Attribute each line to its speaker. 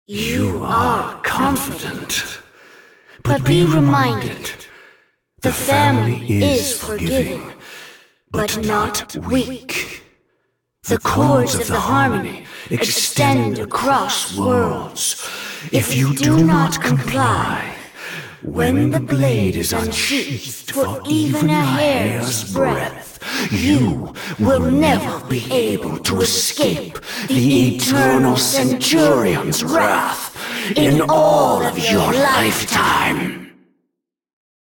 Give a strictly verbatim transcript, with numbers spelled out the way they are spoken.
Speaker 1: You are confident, but be reminded, the family is forgiving, but not weak. The chords of the harmony extend across worlds. If you do not comply, when the blade is unsheathed for even a hair's breadth, you will never be able to escape the eternal Centurion's wrath in all of your lifetime.